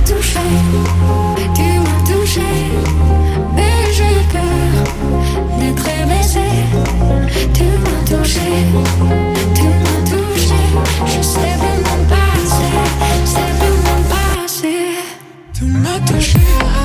touché, tu m'as touché, mais j'ai peur d'être baisé. Tu m'as touché, je sais plus m'en passer, sais plus m'en passer. Tu m'as touché.